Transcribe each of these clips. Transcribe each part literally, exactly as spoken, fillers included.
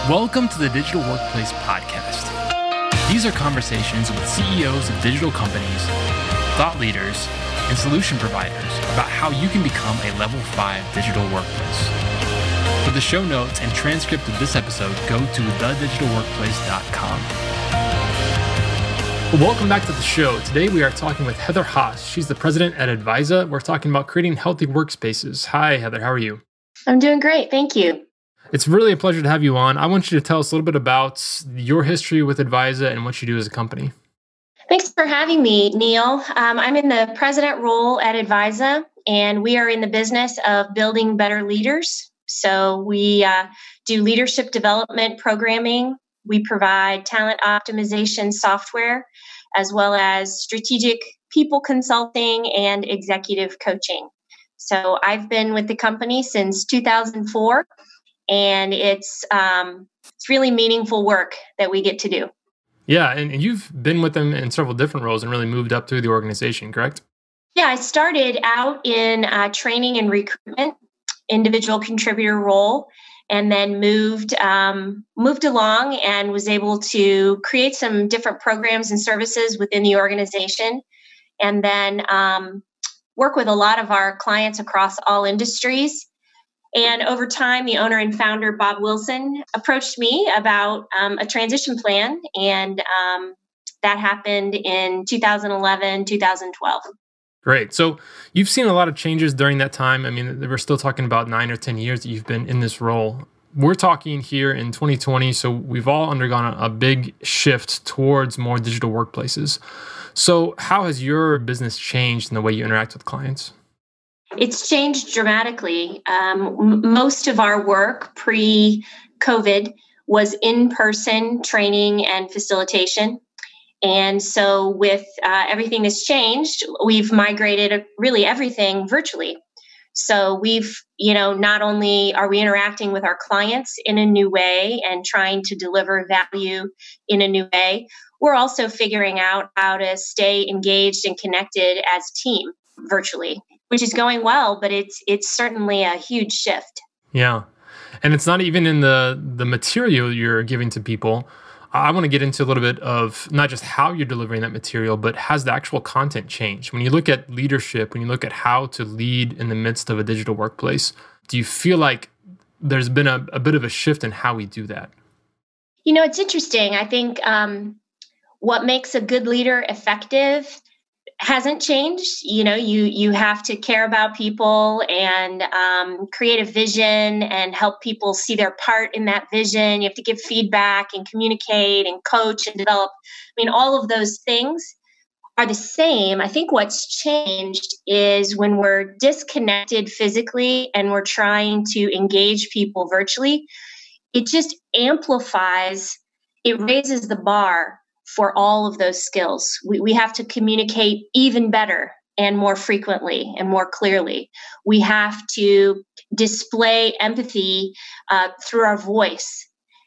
Welcome to the Digital Workplace Podcast. These are conversations with C E Os of digital companies, thought leaders, and solution providers about how you can become a level five digital workplace. For the show notes and transcript of this episode, go to the digital workplace dot com. Welcome back to the show. Today we are talking with Heather Haas. She's the president at Advisa. We're talking about creating healthy workspaces. Hi, Heather. How are you? I'm doing great. Thank you. It's really a pleasure to have you on. I want you to tell us a little bit about your history with Advisa and what you do as a company. Thanks for having me, Neil. Um, I'm in the president role at Advisa, and we are in the business of building better leaders. So we uh, do leadership development programming. We provide talent optimization software, as well as strategic people consulting and executive coaching. So I've been with the company since two thousand four. And it's um, it's really meaningful work that we get to do. Yeah, and, and you've been with them in several different roles and really moved up through the organization, correct? Yeah, I started out in uh, training and recruitment, individual contributor role, and then moved um, moved along and was able to create some different programs and services within the organization, and then um, work with a lot of our clients across all industries. And over time, the owner and founder, Bob Wilson, approached me about um, a transition plan. And um, that happened in two thousand eleven, two thousand twelve. Great. So you've seen a lot of changes during that time. I mean, we're still talking about nine or ten years that you've been in this role. We're talking here in twenty twenty. So we've all undergone a, a big shift towards more digital workplaces. So how has your business changed in the way you interact with clients? It's changed dramatically. Um, m- most of our work pre-COVID was in-person training and facilitation. And so with uh, everything that's changed, we've migrated really everything virtually. So we've, you know, not only are we interacting with our clients in a new way and trying to deliver value in a new way, we're also figuring out how to stay engaged and connected as a team virtually, which is going well, but it's it's certainly a huge shift. Yeah. And it's not even in the the material you're giving to people. I want to get into a little bit of not just how you're delivering that material, but has the actual content changed? When you look at leadership, when you look at how to lead in the midst of a digital workplace, do you feel like there's been a, a bit of a shift in how we do that? You know, it's interesting. I think um, what makes a good leader effective hasn't changed. You know, you you have to care about people and um, create a vision and help people see their part in that vision. You have to give feedback and communicate and coach and develop. I mean, all of those things are the same. I think what's changed is when we're disconnected physically and we're trying to engage people virtually, it just amplifies, it raises the bar for all of those skills. We, we have to communicate even better and more frequently and more clearly. We have to display empathy uh, through our voice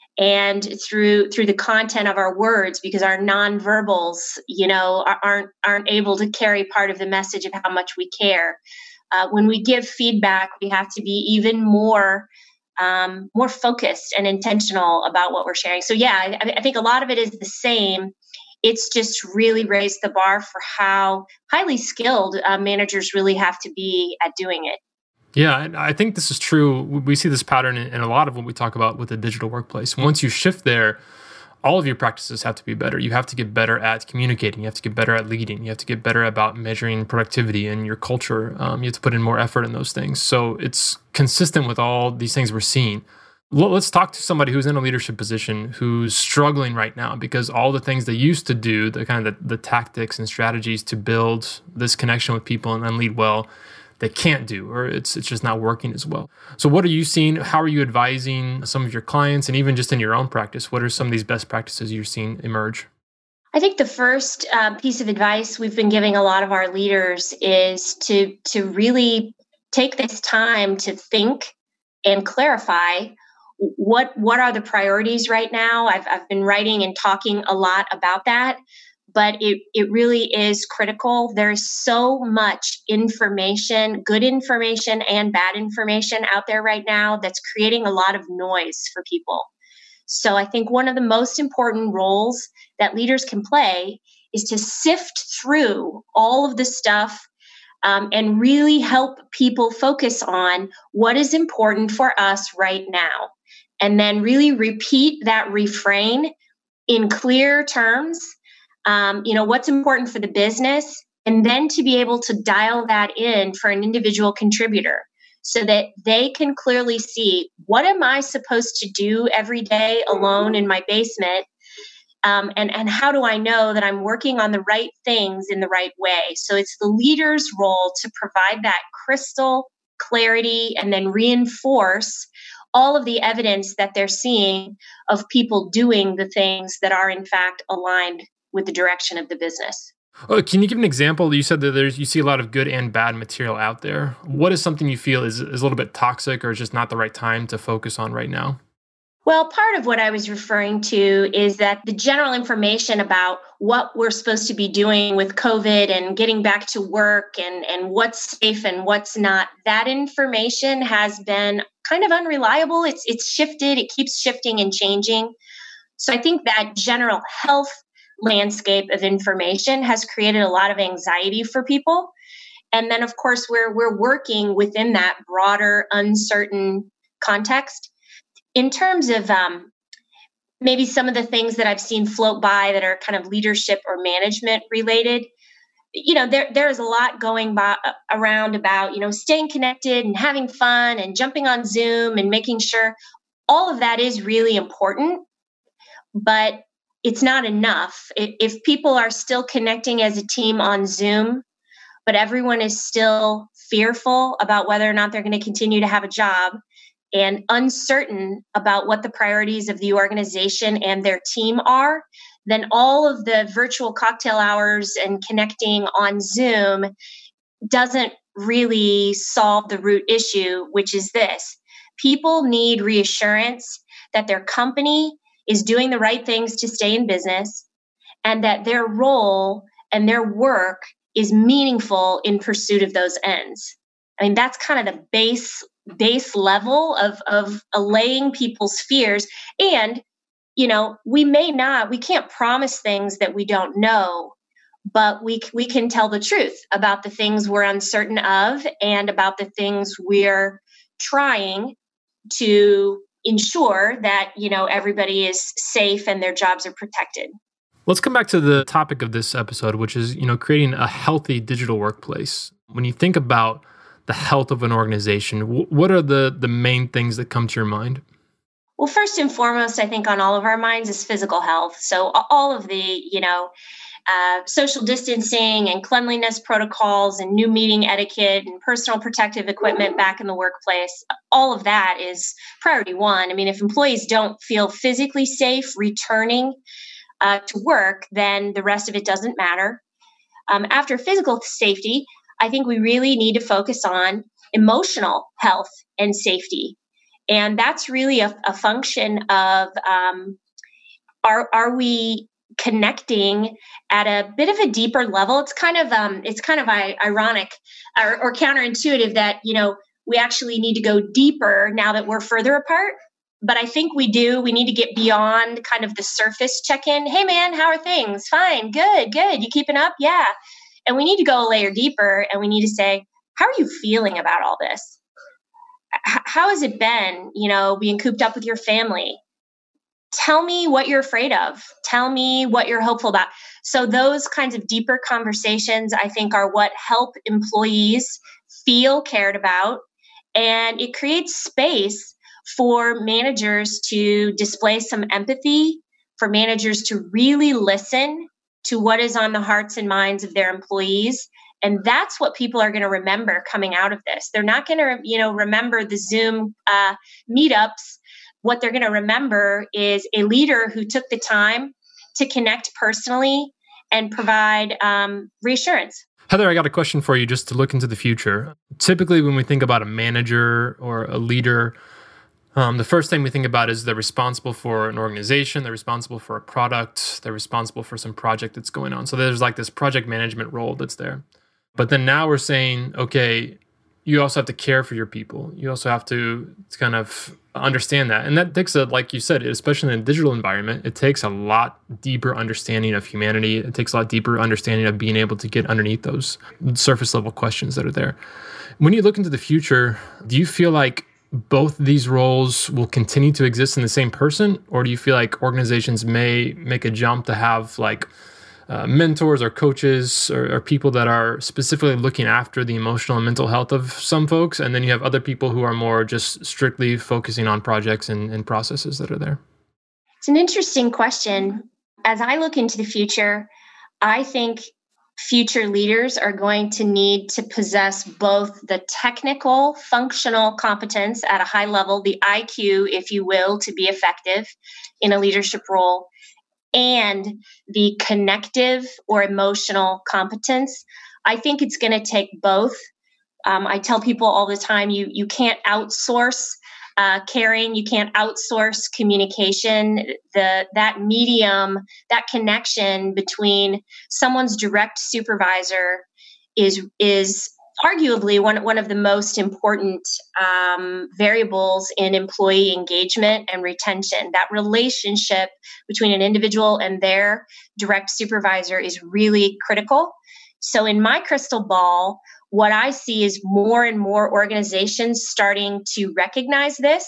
and through through the content of our words, because our nonverbals, you know, aren't aren't able to carry part of the message of how much we care. Uh, when we give feedback, we have to be even more Um, more focused and intentional about what we're sharing. So yeah, I, I think a lot of it is the same. It's just really raised the bar for how highly skilled uh, managers really have to be at doing it. Yeah, and I think this is true. We see this pattern in, in a lot of what we talk about with the digital workplace. Once you shift there, all of your practices have to be better. You have to get better at communicating. You have to get better at leading. You have to get better about measuring productivity and your culture. Um, you have to put in more effort in those things. So it's consistent with all these things we're seeing. L- let's talk to somebody who's in a leadership position who's struggling right now because all the things they used to do, the kind of the, the tactics and strategies to build this connection with people and then lead well, they can't do, or it's it's just not working as well. So what are you seeing? How are you advising some of your clients, and even just in your own practice? What are some of these best practices you're seeing emerge? I think the first uh, piece of advice we've been giving a lot of our leaders is to to really take this time to think and clarify what what are the priorities right now. I've I've been writing and talking a lot about that. But it, it really is critical. There's so much information, good information and bad information out there right now that's creating a lot of noise for people. So I think one of the most important roles that leaders can play is to sift through all of the stuff um, and really help people focus on what is important for us right now. And then really repeat that refrain in clear terms. Um, you know, what's important for the business, and then to be able to dial that in for an individual contributor so that they can clearly see, what am I supposed to do every day alone in my basement? Um, and, and how do I know that I'm working on the right things in the right way? So it's the leader's role to provide that crystal clarity and then reinforce all of the evidence that they're seeing of people doing the things that are in fact aligned with the direction of the business. Oh, can you give an example? You said that there's you see a lot of good and bad material out there. What is something you feel is, is a little bit toxic or is just not the right time to focus on right now? Well, part of what I was referring to is that the general information about what we're supposed to be doing with COVID and getting back to work and, and what's safe and what's not, that information has been kind of unreliable. It's it's shifted. It keeps shifting and changing. So I think that general health landscape of information has created a lot of anxiety for people. And then, of course, we're we're working within that broader, uncertain context. In terms of um, maybe some of the things that I've seen float by that are kind of leadership or management related, you know, there there is a lot going by, around about, you know, staying connected and having fun and jumping on Zoom and making sure all of that is really important, but it's not enough. If, if people are still connecting as a team on Zoom, but everyone is still fearful about whether or not they're going to continue to have a job, and uncertain about what the priorities of the organization and their team are, then all of the virtual cocktail hours and connecting on Zoom doesn't really solve the root issue, which is this. People need reassurance that their company is doing the right things to stay in business and that their role and their work is meaningful in pursuit of those ends. I mean, that's kind of the base base level of, of allaying people's fears. And, you know, we may not, we can't promise things that we don't know, but we we can tell the truth about the things we're uncertain of and about the things we're trying to ensure that, you know, everybody is safe and their jobs are protected. Let's come back to the topic of this episode, which is, you know, creating a healthy digital workplace. When you think about the health of an organization, what are the, the main things that come to your mind? Well, first and foremost, I think on all of our minds is physical health. So all of the, you know, uh, social distancing and cleanliness protocols and new meeting etiquette and personal protective equipment back in the workplace, all of that is priority one. I mean, if employees don't feel physically safe returning uh, to work, then the rest of it doesn't matter. Um, after physical safety, I think we really need to focus on emotional health and safety. And that's really a, a function of um, are are we connecting at a bit of a deeper level? It's kind of um, it's kind of I- ironic or, or counterintuitive that, you know, we actually need to go deeper now that we're further apart. But I think we do. We need to get beyond kind of the surface check-in. Hey, man, how are things? Fine, good, good. You keeping up? Yeah. And we need to go a layer deeper, and we need to say, how are you feeling about all this? H- how has it been, you know, being cooped up with your family? Tell me what you're afraid of. Tell me what you're hopeful about. So those kinds of deeper conversations, I think, are what help employees feel cared about. And it creates space for managers to display some empathy, for managers to really listen to what is on the hearts and minds of their employees. And that's what people are going to remember coming out of this. They're not going to, you know, remember the Zoom uh, meetups. What they're going to remember is a leader who took the time to connect personally and provide um, reassurance. Heather, I got a question for you just to look into the future. Typically, when we think about a manager or a leader, Um, the first thing we think about is they're responsible for an organization, they're responsible for a product, they're responsible for some project that's going on. So there's like this project management role that's there. But then now we're saying, okay, you also have to care for your people. You also have to, to kind of understand that. And that takes a, like you said, especially in a digital environment, it takes a lot deeper understanding of humanity. It takes a lot deeper understanding of being able to get underneath those surface level questions that are there. When you look into the future, do you feel like both these roles will continue to exist in the same person? Or do you feel like organizations may make a jump to have like uh, mentors or coaches or, or people that are specifically looking after the emotional and mental health of some folks, and then you have other people who are more just strictly focusing on projects and, and processes that are there? It's an interesting question. As I look into the future, I think future leaders are going to need to possess both the technical, functional competence at a high level, the I Q, if you will, to be effective in a leadership role, and the connective or emotional competence. I think it's going to take both. Um, I tell people all the time, you you can't outsource uh, caring, you can't outsource communication. The that medium, that connection between someone's direct supervisor is is arguably one, one of the most important um, variables in employee engagement and retention. That relationship between an individual and their direct supervisor is really critical. So in my crystal ball, what I see is more and more organizations starting to recognize this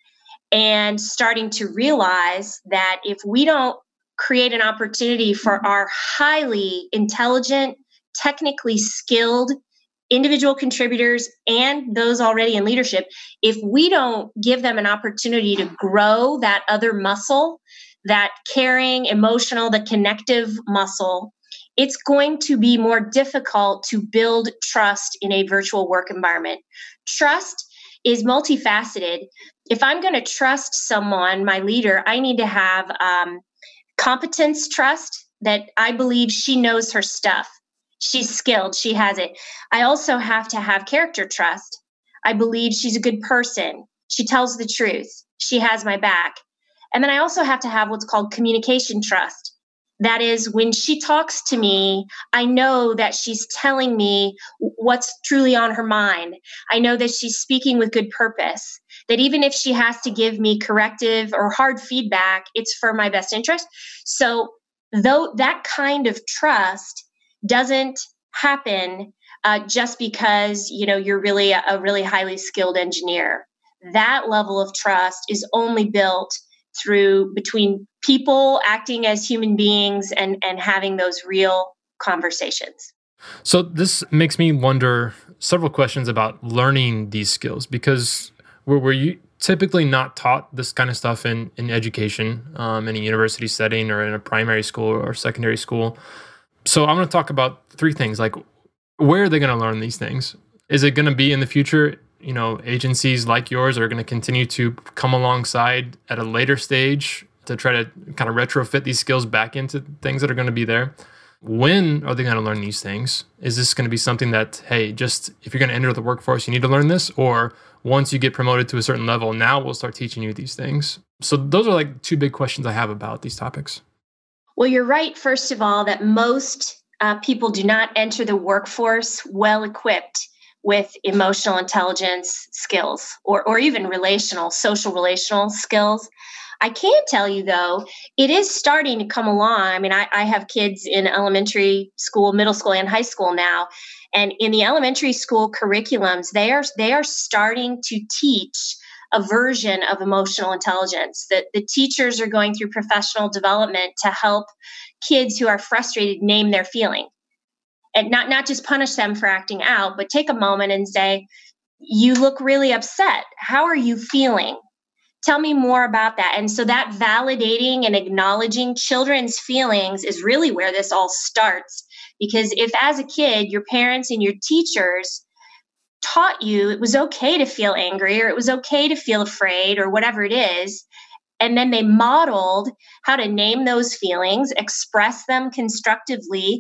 and starting to realize that if we don't create an opportunity for our highly intelligent, technically skilled individual contributors and those already in leadership, if we don't give them an opportunity to grow that other muscle, that caring, emotional, the connective muscle, it's going to be more difficult to build trust in a virtual work environment. Trust is multifaceted. If I'm going to trust someone, my leader, I need to have um, competence trust, that I believe she knows her stuff. She's skilled. She has it. I also have to have character trust. I believe she's a good person. She tells the truth. She has my back. And then I also have to have what's called communication trust. That is, when she talks to me, I know that she's telling me what's truly on her mind. I know that she's speaking with good purpose, that even if she has to give me corrective or hard feedback, it's for my best interest. So though that kind of trust doesn't happen uh, just because, you know, you're really a, a really highly skilled engineer. That level of trust is only built through between people acting as human beings and, and having those real conversations. So this makes me wonder several questions about learning these skills, because we're, we're typically not taught this kind of stuff in, in education, um, in a university setting or in a primary school or secondary school. So I'm going to talk about three things, like where are they going to learn these things? Is it going to be in the future, you know, agencies like yours are going to continue to come alongside at a later stage to try to kind of retrofit these skills back into things that are going to be there? When are they going to learn these things? Is this going to be something that, hey, just if you're going to enter the workforce, you need to learn this? Or once you get promoted to a certain level, now we'll start teaching you these things? So those are like two big questions I have about these topics. Well, you're right, first of all, that most uh, people do not enter the workforce well equipped with emotional intelligence skills or, or even relational, social relational skills. I can tell you, though, it is starting to come along. I mean, I, I have kids in elementary school, middle school, and high school now. And in the elementary school curriculums, they are they are starting to teach a version of emotional intelligence. That the teachers are going through professional development to help kids who are frustrated name their feeling. And not, not just punish them for acting out, but take a moment and say, you look really upset. How are you feeling? Tell me more about that. And so that validating and acknowledging children's feelings is really where this all starts. Because if as a kid, your parents and your teachers taught you it was okay to feel angry or it was okay to feel afraid or whatever it is, and then they modeled how to name those feelings, express them constructively,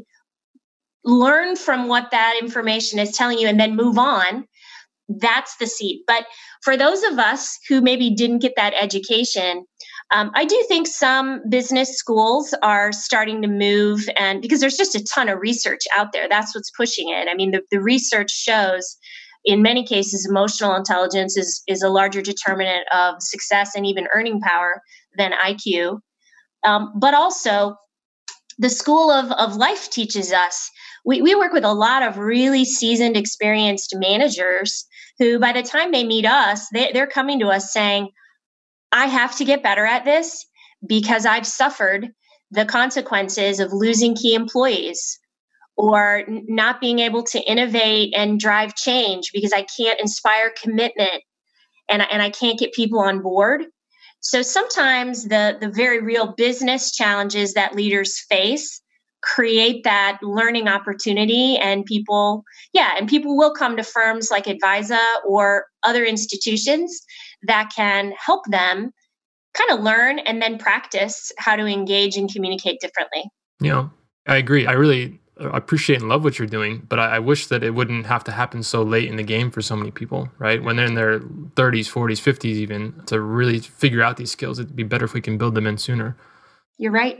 learn from what that information is telling you, and then move on, that's the seed. But for those of us who maybe didn't get that education, um, I do think some business schools are starting to move, and because there's just a ton of research out there, that's what's pushing it. I mean, the, the research shows, in many cases, emotional intelligence is, is a larger determinant of success and even earning power than I Q. Um, but also, the School of, of Life teaches us. We, we work with a lot of really seasoned, experienced managers who, by the time they meet us, they, they're coming to us saying, I have to get better at this because I've suffered the consequences of losing key employees or n- not being able to innovate and drive change because I can't inspire commitment and, and I can't get people on board. So sometimes the, the very real business challenges that leaders face create that learning opportunity, and people, yeah, and people will come to firms like Advisa or other institutions that can help them kind of learn and then practice how to engage and communicate differently. You know, I agree. I really appreciate and love what you're doing, but I, I wish that it wouldn't have to happen so late in the game for so many people, right? When they're in their thirties, forties, fifties even, to really figure out these skills, it'd be better if we can build them in sooner. You're right.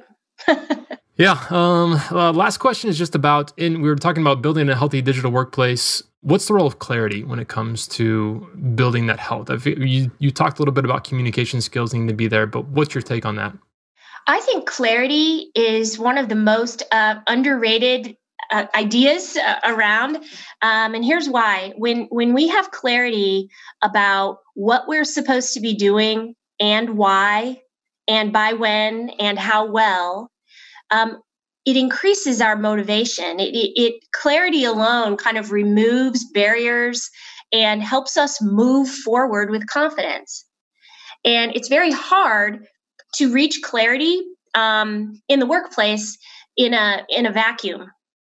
Yeah. Um, uh, last question is just about, in we were talking about building a healthy digital workplace. What's the role of clarity when it comes to building that health? I've, you, you talked a little bit about communication skills needing to be there, but what's your take on that? I think clarity is one of the most uh, underrated uh, ideas uh, around. Um, and here's why. When, when we have clarity about what we're supposed to be doing and why, and by when, and how well, um, it increases our motivation. It, it, it clarity alone kind of removes barriers and helps us move forward with confidence. And it's very hard to reach clarity um, in the workplace in a in a vacuum,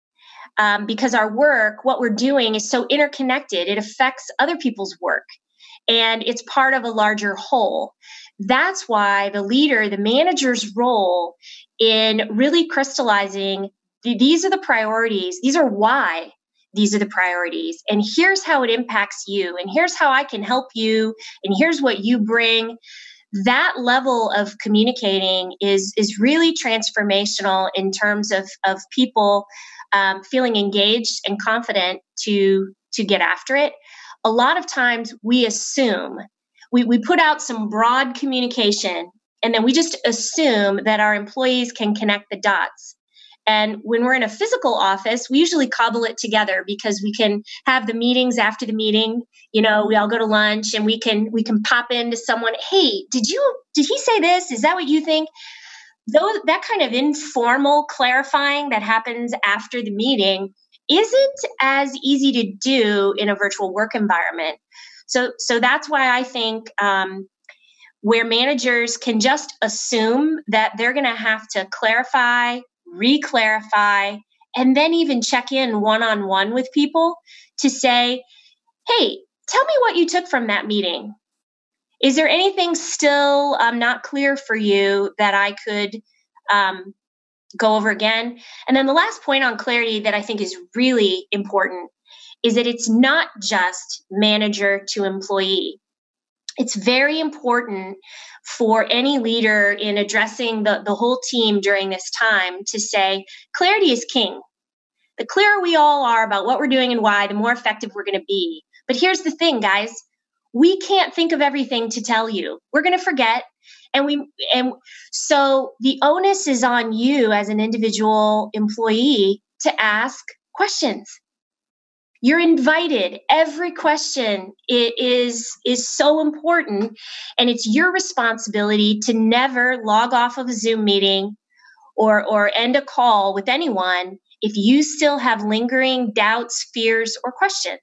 um, because our work, what we're doing, is so interconnected. It affects other people's work, and it's part of a larger whole. That's why the leader, the manager's role in really crystallizing, these are the priorities, these are why these are the priorities, and here's how it impacts you, and here's how I can help you, and here's what you bring. That level of communicating is is really transformational in terms of, of people um, feeling engaged and confident to, to get after it. A lot of times we assume, we, we put out some broad communication, and then we just assume that our employees can connect the dots. And when we're in a physical office, we usually cobble it together because we can have the meetings after the meeting. You know, we all go to lunch and we can we can pop into someone. Hey, did you did he say this? Is that what you think? Though that kind of informal clarifying that happens after the meeting isn't as easy to do in a virtual work environment. So so that's why I think um, where managers can just assume that they're going to have to clarify, re-clarify, and then even check in one-on-one with people to say, hey, tell me what you took from that meeting. Is there anything still um, not clear for you that I could um, go over again? And then the last point on clarity that I think is really important is that it's not just manager to employee. It's very important for any leader in addressing the, the whole team during this time to say, clarity is king. The clearer we all are about what we're doing and why, the more effective we're going to be. But here's the thing, guys. We can't think of everything to tell you. We're going to forget. And we and so the onus is on you as an individual employee to ask questions. You're invited. Every question is, is so important, and it's your responsibility to never log off of a Zoom meeting or, or end a call with anyone if you still have lingering doubts, fears, or questions.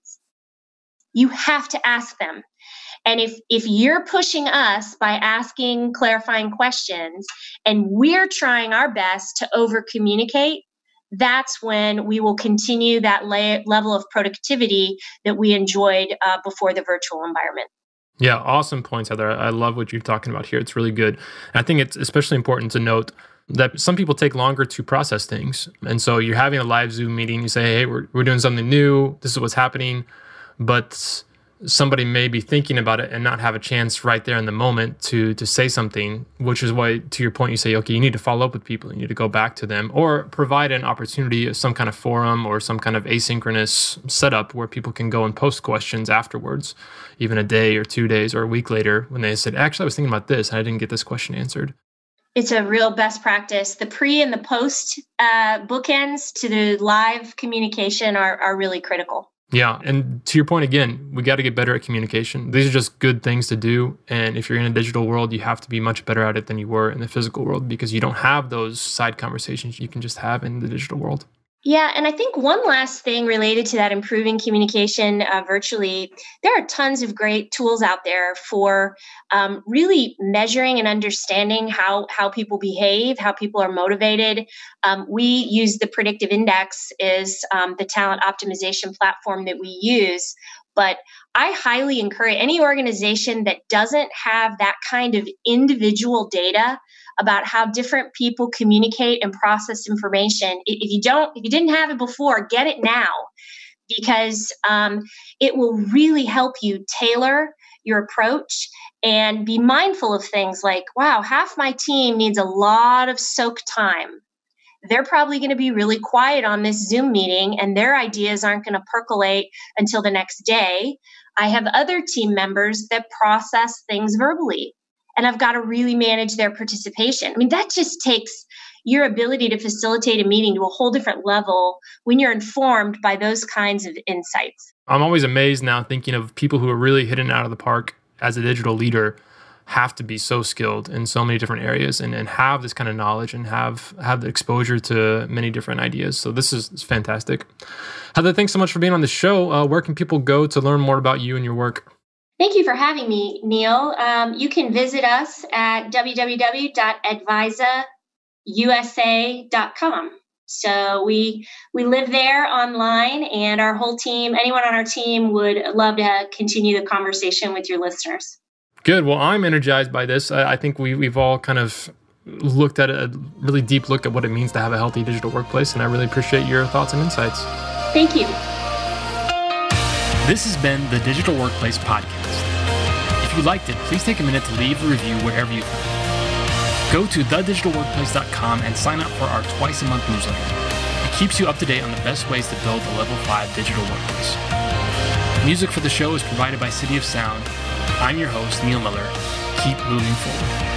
You have to ask them. And if, if you're pushing us by asking clarifying questions and we're trying our best to over-communicate, that's when we will continue that la- level of productivity that we enjoyed uh, before the virtual environment. Yeah, awesome points, Heather. I love what you're talking about here. It's really good. And I think it's especially important to note that some people take longer to process things. And so you're having a live Zoom meeting, you say, hey, we're, we're doing something new, this is what's happening. But somebody may be thinking about it and not have a chance right there in the moment to to say something, which is why, to your point, you say, okay, you need to follow up with people. You need to go back to them or provide an opportunity, some kind of forum or some kind of asynchronous setup where people can go and post questions afterwards, even a day or two days or a week later when they said, actually, I was thinking about this and I didn't get this question answered. It's a real best practice. The pre and the post uh, bookends to the live communication are, are really critical. Yeah. And to your point, again, we got to get better at communication. These are just good things to do. And if you're in a digital world, you have to be much better at it than you were in the physical world because you don't have those side conversations you can just have in the digital world. Yeah. And I think one last thing related to that improving communication uh, virtually, there are tons of great tools out there for um, really measuring and understanding how, how people behave, how people are motivated. Um, we use the Predictive Index as um, the talent optimization platform that we use. But I highly encourage any organization that doesn't have that kind of individual data about how different people communicate and process information. If you don't, if you didn't have it before, get it now, because um, it will really help you tailor your approach and be mindful of things like, wow, half my team needs a lot of soak time. They're probably going to be really quiet on this Zoom meeting and their ideas aren't going to percolate until the next day. I have other team members that process things verbally, and I've got to really manage their participation. I mean, that just takes your ability to facilitate a meeting to a whole different level when you're informed by those kinds of insights. I'm always amazed now thinking of people who are really hitting it out of the park as a digital leader have to be so skilled in so many different areas and, and have this kind of knowledge and have, have the exposure to many different ideas. So this is, is fantastic. Heather, thanks so much for being on the show. Uh, where can people go to learn more about you and your work? Thank you for having me, Neil. Um, you can visit us at w w w dot advisa u s a dot com. So we we live there online, and our whole team, anyone on our team would love to continue the conversation with your listeners. Good. Well, I'm energized by this. I, I think we, we've all kind of looked at a really deep look at what it means to have a healthy digital workplace, and I really appreciate your thoughts and insights. Thank you. This has been the Digital Workplace Podcast. If you liked it, please take a minute to leave a review wherever you found it. Go to the digital workplace dot com and sign up for our twice-a-month newsletter. It keeps you up to date on the best ways to build a level five digital workplace. Music for the show is provided by City of Sound. I'm your host, Neil Miller. Keep moving forward.